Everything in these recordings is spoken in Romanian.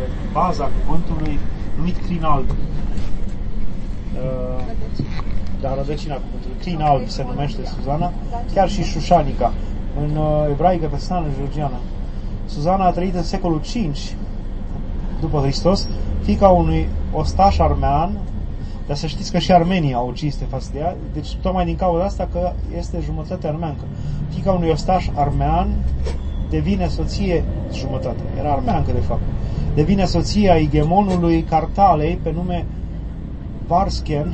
baza cuvântului numit crin alb. Rădăcina cuvântului. Crin alb se numește Suzana, chiar și Șușanica, în ebraică, persană, georgiană. Suzana a trăit în secolul V după Hristos, fiica unui ostaș armean, dar să știți că și armenii au cinste față de ea, deci tocmai din cauza asta că este jumătate armeancă. Fiica unui ostaș armean devine soție, jumătate, era armeancă de fapt, devine soția igemonului Cartalei pe nume Varsken.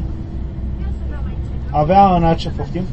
Avea în acest poftim?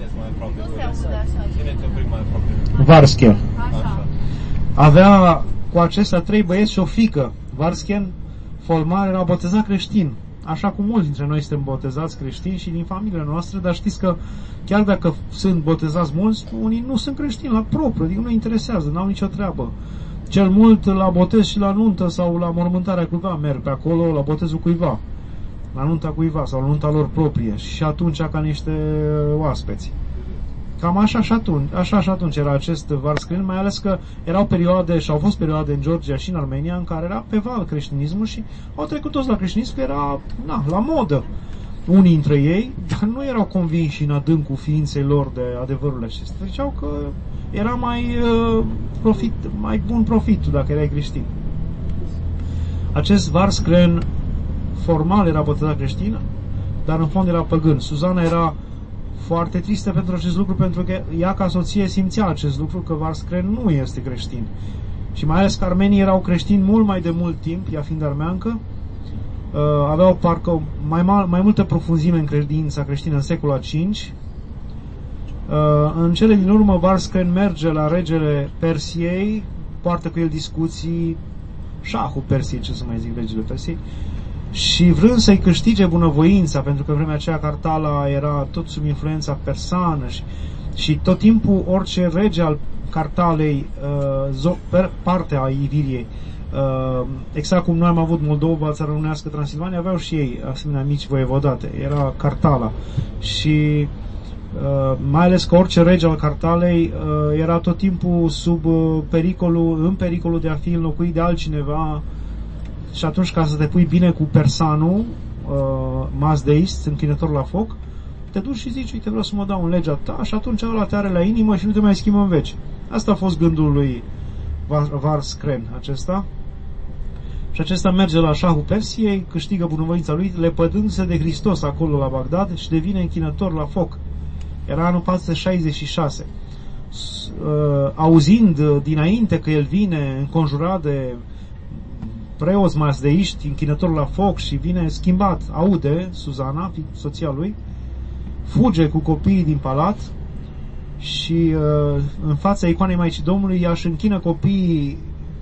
Varsken. Avea cu acestea 3 băieți și o fică. Varsken, Folmar, era botezat creștin, așa cum mulți dintre noi suntem botezați creștini și din familiile noastre, dar știți că chiar dacă sunt botezați mulți, unii nu sunt creștini la propriu, adică nu interesează, n-au nicio treabă. Cel mult la botez și la nuntă sau la mormântarea cuiva merg pe acolo, la botezul cuiva, la nunta cuiva sau la nunta lor proprie, și atunci ca niște oaspeți. Cam așa și atunci era acest Varsken, mai ales că erau perioade și au fost perioade în Georgia și în Armenia în care era pe val creștinismul și au trecut toți la creștinism, că era la modă. Unii dintre ei, dar nu erau convinși în adâncul ființei lor de adevărul acesta. Ziceau că era mai bun profitul dacă erai creștin. Acest Varsken formal era botezat creștin, dar în fond era păgân. Suzana era foarte tristă pentru acest lucru, pentru că ea ca soție simțea acest lucru, că Varsken nu este creștin. Și mai ales că armenii erau creștini mult mai de mult timp, ea fiind armeancă, aveau parcă mai multă profunzime în credința creștină în secolul V. În cele din urmă, Varsken merge la regele Persiei, poartă cu el discuții, șahul Persiei, ce să mai zic, regele Persiei, și vrând să-i câștige bunăvoința, pentru că în vremea aceea Cartala era tot sub influența persană și tot timpul orice rege al Cartalei, partea a Iviriei, exact cum noi am avut Moldova, țara românească, Transilvania, aveau și ei asemenea mici voievodate, era Cartala. Și mai ales că orice rege al Cartalei era tot timpul în pericolul de a fi înlocuit de altcineva. Și atunci, ca să te pui bine cu persanul, mazdeist, închinător la foc, te duci și zici, uite, vreau să mă dau în legea ta, și atunci ăla te are la inimă și nu te mai schimbă în veci. Asta a fost gândul lui Varsken acesta. Și acesta merge la șahul Persiei, câștigă bunăvoința lui, lepădându-se de Hristos acolo la Bagdad și devine închinător la foc. Era anul 466. Auzind dinainte că el vine înconjurat de preoți mazdeiști, închinător la foc, și vine schimbat, aude Suzana, soția lui, fuge cu copiii din palat și în fața icoanei Maicii Domnului ea își închină copiii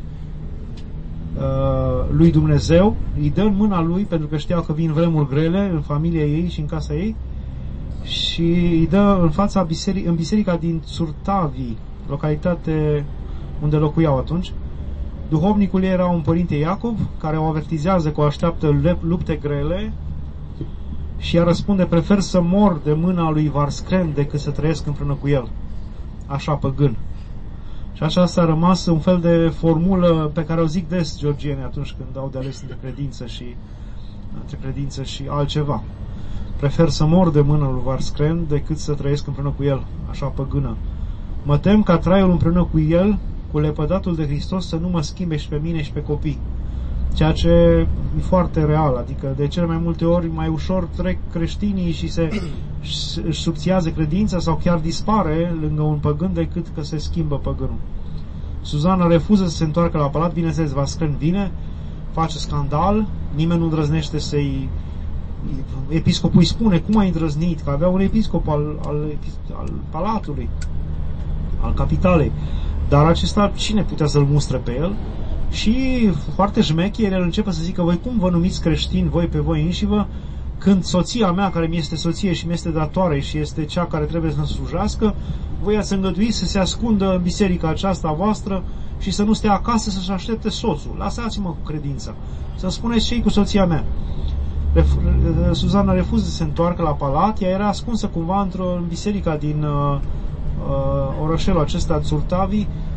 lui Dumnezeu, îi dă în mâna lui, pentru că știau că vin vremuri grele în familia ei și în casa ei, și îi dă în fața în biserica din Tsurtavi, localitate unde locuiau atunci. Duhovnicul ei era un părinte Iacov, care o avertizează că o așteaptă lupte grele, și ea răspunde: prefer să mor de mâna lui Varsken decât să trăiesc împreună cu el. Așa, păgân. Și așa s-a rămas un fel de formulă pe care o zic des georgieni atunci când dau de ales între credință și altceva. Prefer să mor de mâna lui Varsken decât să trăiesc împreună cu el. Așa, păgână. Mă tem ca traiul împreună cu el, cu lepădatul de Hristos, să nu mă schimbe și pe mine și pe copii. Ceea ce e foarte real, adică de cele mai multe ori mai ușor trec creștinii și își subțiază credința sau chiar dispare lângă un păgân decât că se schimbă păgânul. Suzana refuză să se întoarcă la palat, bineînțeles, Varsken vine, face scandal, nimeni nu îndrăznește să-i... Episcopul îi spune: cum ai îndrăznit? Că avea un episcop al palatului, al capitalei. Dar acesta, cine putea să-l mustre pe el? Și foarte șmecher, el începe să zică: voi cum vă numiți creștini, voi pe voi înșivă, când soția mea, care mi este soție și mi este datoare și este cea care trebuie să mă slujească, voi ați îngăduit să se ascundă în biserica aceasta voastră și să nu stea acasă să-și aștepte soțul. Lăsați-mă cu credința. Să spuneți ce-i cu soția mea. Suzana refuză să se întoarcă la palat. Ea era ascunsă cumva în biserica din orășelul acesta, Tsurtavi,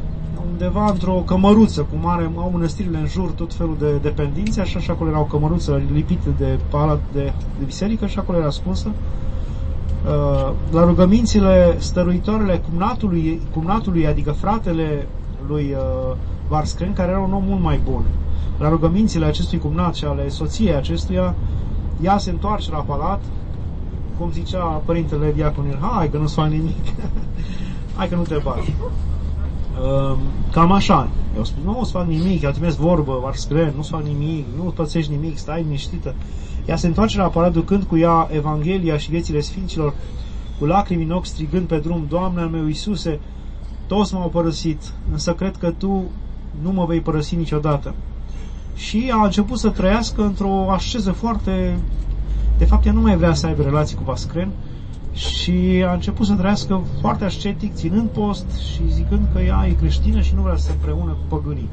undeva într-o cămăruță, cum au mănăstirile în jur tot felul de dependențe, așa și acolo era o cămăruță lipită de palat de biserică și acolo era ascunsă. La rugămințile stăruitoarele cumnatului, adică fratele lui Varscren, care era un om mult mai bun. La rugămințile acestui cumnat și ale soției acestuia, ea se întoarce la palat, cum zicea părintele Diaconil, hai că nu-ți fac nimic, hai că nu te bagi. Cam așa. Eu spun, nu îți fac nimic, eu trimis vorbă, Varscren, nu-ți fac nimic, nu pățești nimic, stai liniștită. Ea se întoarce la palat ducând cu ea Evanghelia și viețile Sfinților, cu lacrimi în ochi, strigând pe drum, Doamne al meu Iisuse, toți m-au părăsit, însă cred că Tu nu mă vei părăsi niciodată. Și a început să trăiască într-o asceză foarte... De fapt, ea nu mai vrea să aibă relații cu Varscren și a început să trăiască foarte ascetic, ținând post și zicând că ea e creștină și nu vrea să se împreună cu păgânii.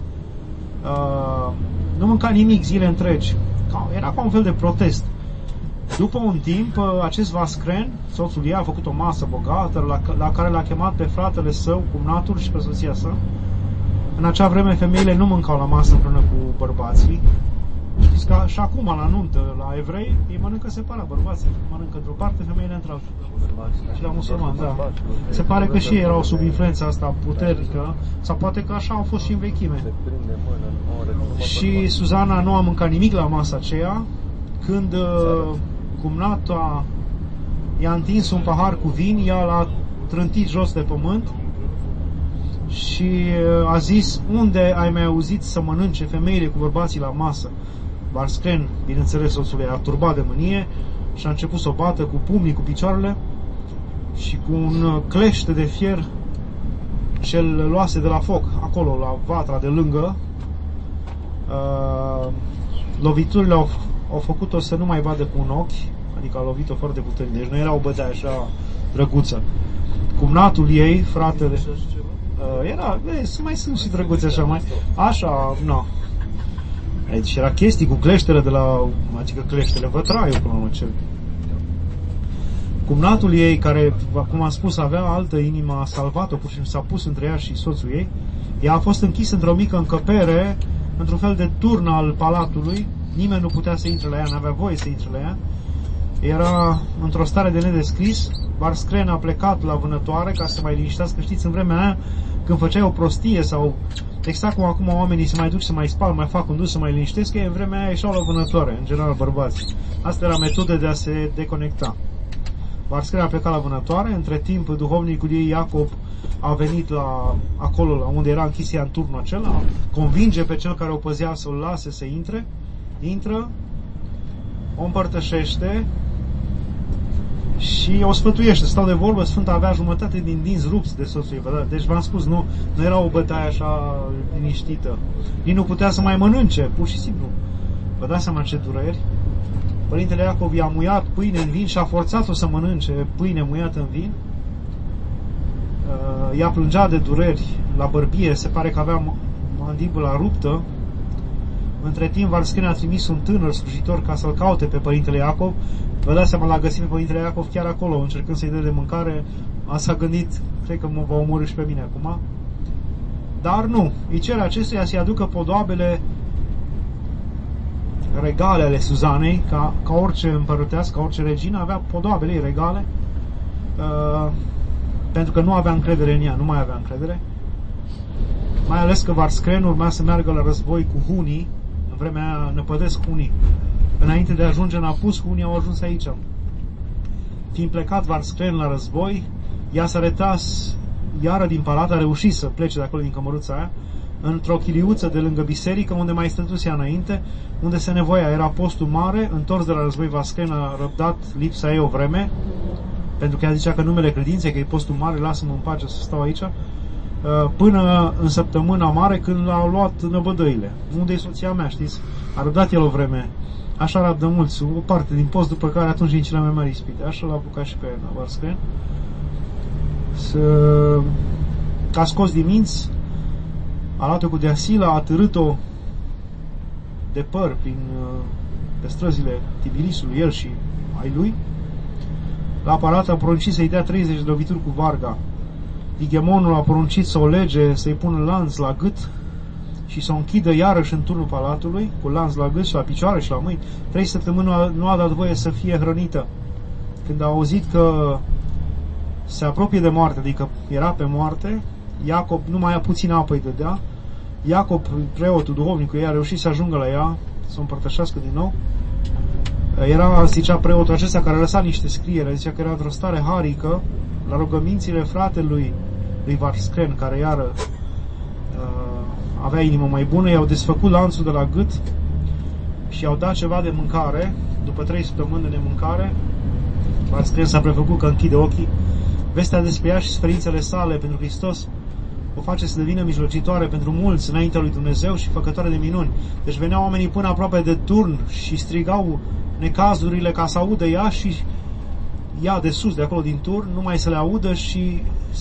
Nu mânca nimic zile întregi. Era ca un fel de protest. După un timp, acest Varscren, soțul ei, a făcut o masă bogată la care l-a chemat pe fratele său, cumnatul și pe soția sa. În acea vreme, femeile nu mâncau la masă împreună cu bărbații. Știți că și acum, la nuntă, la evrei, ei mănâncă separat, bărbații mănâncă într-o parte, femeile într-altă. Și la musulmani, da. Se pare că și ei erau sub influența asta puternică, sau poate că așa au fost și în vechime. Și Suzana nu a mâncat nimic la masa aceea, când cumnata i-a întins un pahar cu vin, ea l-a trântit jos de pământ și a zis, unde ai mai auzit să mănânce femeile cu bărbații la masă? Varscren, bineînțeles, soțul ei a turbat de mânie și a început să o bată cu pumnii, cu picioarele și cu un clește de fier ce-l luase de la foc, acolo, la vatra de lângă. Loviturile au făcut-o să nu mai vadă cu un ochi, adică a lovit-o foarte puternic, deci nu era o bătaie așa drăguță. Cumnatul ei, fratele, mai sunt și drăguțe așa, așa, nu. Deci era chestii cu cleștele de la, adică cleștele vătraiu, până la cel. Cumnatul ei, care, cum am spus, avea altă inimă, a salvat-o, pur și simplu s-a pus între ea și soțul ei. Ea a fost închisă într-o mică încăpere, într-un fel de turn al palatului. Nimeni nu putea să intre la ea, n-avea voie să intre la ea. Era într-o stare de nedescris. Varscren a plecat la vânătoare ca să mai liniștească. Știți, în vremea aia, când făceai o prostie sau exact cum acum oamenii se mai duc să mai spal, mai fac un dus să mai liniștesc, în vremea aia ieșeau la vânătoare, în general bărbați. Asta era metodă de a se deconecta. Varscren a plecat la vânătoare, între timp duhovnicul ei Iacob a venit acolo la unde era închis ea în turnul acela, convinge pe cel care o păzea să-l lase să intră, o împărtășește și o sfătuiește. Stau de vorbă, Sfânta avea jumătate din dinți rupți de soțul ei. Deci v-am spus, nu era o bătaie așa liniștită. Nici nu putea să mai mănânce, pur și simplu. Vă dați seama ce dureri? Părintele Iacov i-a muiat pâine în vin și a forțat-o să mănânce pâine muiată în vin. Ea plângea de dureri la bărbie, se pare că avea mandibula ruptă. Între timp, Varscren a trimis un tânăr slujitor ca să-l caute pe părintele Iacov. Vă dați seama, l-a găsit pe părintele Iacov chiar acolo, încercând să-i dea de mâncare. S-a gândit, cred că mă va omorî și pe mine acum. Dar nu, îi cere acestuia să-i aducă podoabele regale ale Suzanei, ca orice împărătească, ca orice regină, avea podoabele ei regale, pentru că nu avea încredere în ea, nu mai avea încredere. Mai ales că Varscren urmea să meargă la război cu hunii. În vremea aia năpădesc hunii. Înainte de a ajunge în Apus, hunii au ajuns aici. Fiind plecat Varscren la război, ea s-a retras iară din palat, a reușit să plece de acolo, din cămăruța aia, într-o chiliuță de lângă biserică, unde mai stătuse ea înainte, unde se nevoia. Era postul mare, întors de la război, Varscren a răbdat lipsa ei o vreme, pentru că ea zicea că numele credinței, că e postul mare, lasă-mă în pace să stau aici, până în săptămâna mare, când l-au luat năbădăile. Unde e soția mea, știți? A răbdat el o vreme. Așa rabdă mulți, o parte din post, după care atunci din cele mai mari ispite. Așa l-a apucat și pe Varscren. Că scos din minți, a luat-o cu deasila, a târât-o de păr pe străzile Tibirisului, el și ai lui. La palat a poruncit să-i dea 30 de lovituri cu varga Vigemonul a poruncit să o lege, să-i pună lanț la gât și să o închidă iarăși în turnul palatului, cu lanț la gât și la picioare și la mâini. 3 săptămâni nu a dat voie să fie hrănită. Când a auzit că se apropie de moarte, adică era pe moarte, Iacob, numai puțin apă îi dădea, Iacob, preotul, duhovnicul, ei a reușit să ajungă la ea, să o împărtășească din nou. Era, zicea preotul acesta, care lăsa niște scriere, zicea că era într-o stare harică, la rugămințile fratelui lui Varscren, care iară avea inimă mai bună, i-au desfăcut lanțul de la gât și i-au dat ceva de mâncare. După 3 săptămâni de nemâncare, Varscren s-a prefăcut că închide ochii. Vestea despre ea și suferințele sale pentru Hristos o face să devină mijlocitoare pentru mulți înaintea lui Dumnezeu și făcătoare de minuni. Deci veneau oamenii până aproape de turn și strigau necazurile ca să audă ea și ea de sus, de acolo din turn, numai să le audă și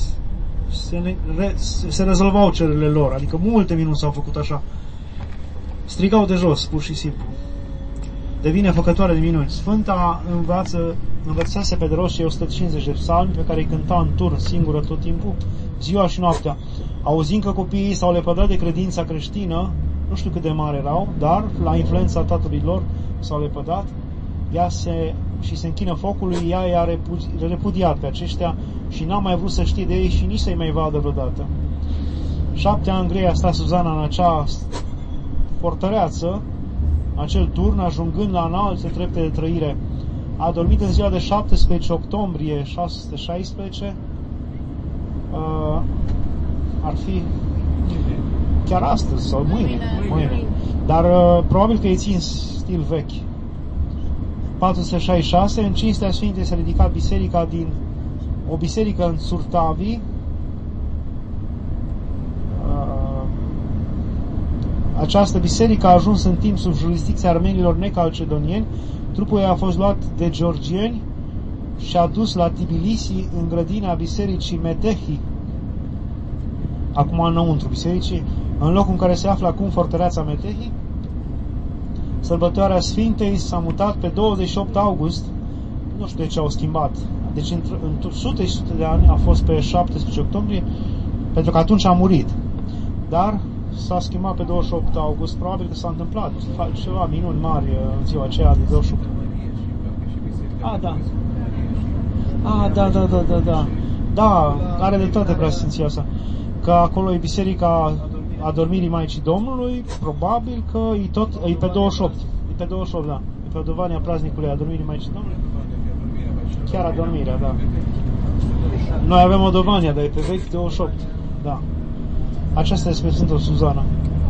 se rezolvau cererile lor. Adică multe minuni s-au făcut așa. Strigau de jos, pur și simplu. Devine făcătoare de minuni. Sfânta învățase pe de rost cei 150 de psalmi pe care îi cânta în turn singură tot timpul, ziua și noaptea. Auzind că copiii s-au lepădat de credința creștină, nu știu cât de mari erau, dar la influența tatălui lor s-au lepădat, și se închină focului, ea i-a repudiat pe aceștia și n-a mai vrut să știe de ei și nici să-i mai vadă vreodată. 7 ani grei a stat Suzana în acea fortăreață, acel turn, ajungând la înalte trepte de trăire. A dormit în ziua de 17 octombrie 616, ar fi chiar astăzi sau mâine. Dar probabil că îi țin stil vechi. 466, în cinstea Sfintei s-a ridicat biserica o biserică în Surtavi, această biserică a ajuns în timp sub jurisdicția armenilor necalcedonieni. Trupul ei a fost luat de georgieni și a dus la Tbilisi, în grădina bisericii Metehi, acum înăuntru bisericii, în locul în care se află acum fortăreața Metehi. Sărbătoarea Sfintei s-a mutat pe 28 august, nu știu de ce au schimbat, deci în sute și sute de ani a fost pe 17 octombrie, pentru că atunci a murit, dar s-a schimbat pe 28 august, probabil că s-a întâmplat ceva minuni mari în ziua aceea de 28. Da, are de toate preasfinția asta, că acolo e biserica Adormirii Maicii Domnului, probabil că e pe 28. E pe 28, da. E pe Adovania praznicului Adormirii Maicii Domnului. Chiar Adormirea, da. Noi avem Adovania, dar e pe vechi 28. Da. Aceasta este Sfântul Suzana.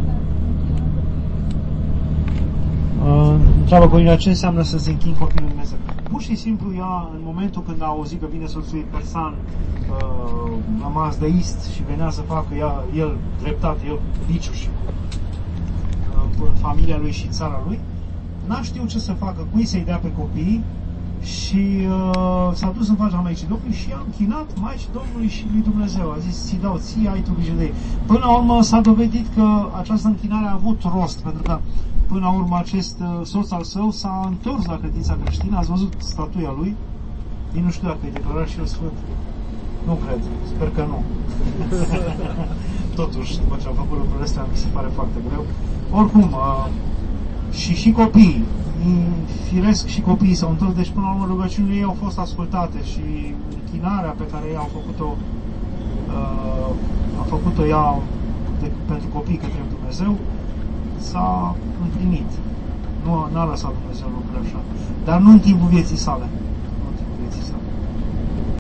Întreabă Corina, ce înseamnă să se închin copilul Dumnezeu? Pur și simplu ea, în momentul când a auzit că vine soțul ei persan, mazdeist, și venea să facă el dreptate, el viciuși în familia lui și țara lui, n-a știut ce să facă, cui să-i dea pe copii și s-a dus în fața Maicii Domnului și a închinat Maicii Domnului și lui Dumnezeu. A zis, ți dau ție, ai tu grijă de ei. Până la urmă s-a dovedit că această închinare a avut rost, pentru că până la urmă acest soț al său s-a întors la credința creștină. Ați văzut statuia lui? Eu nu știu dacă e declarat și el sfânt. Nu cred, sper că nu. Totuși, după ce am făcut lucrurile astea, mi se pare foarte greu. Oricum, și copiii, firesc și copiii s-au întors, deci până la urmă rugăciunile ei au fost ascultate și închinarea pe care ei au făcut-o ea pentru copii către Dumnezeu s-a împlinit. Nu n-a lăsat Dumnezeu lucrurile așa. Dar nu în timpul vieții sale. Nu în timpul vieții sale.